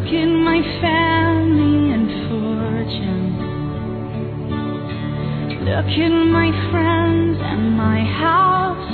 Look at my family and fortune. Look at my friends and my house.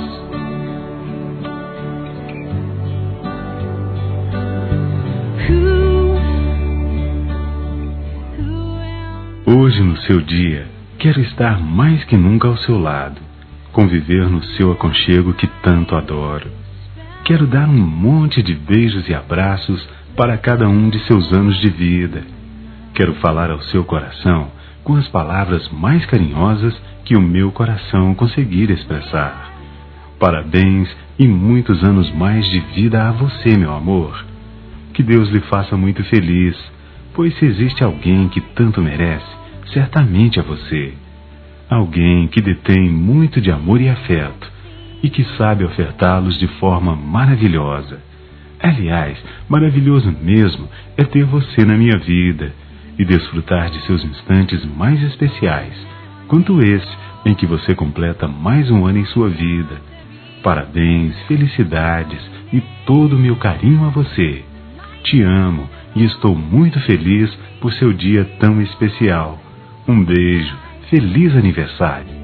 Hoje, no seu dia, quero estar mais que nunca ao seu lado, conviver no seu aconchego que tanto adoro. Quero dar um monte de beijos e abraços para cada um de seus anos de vida. Quero falar ao seu coração com as palavras mais carinhosas que o meu coração conseguir expressar. Parabéns e muitos anos mais de vida a você, meu amor. Que Deus lhe faça muito feliz, pois se existe alguém que tanto merece, certamente é você. Alguém que detém muito de amor e afeto e que sabe ofertá-los de forma maravilhosa. Aliás, maravilhoso mesmo é ter você na minha vida e desfrutar de seus instantes mais especiais, quanto esse em que você completa mais um ano em sua vida. Parabéns, felicidades e todo o meu carinho a você. Te amo e estou muito feliz por seu dia tão especial. Um beijo, feliz aniversário.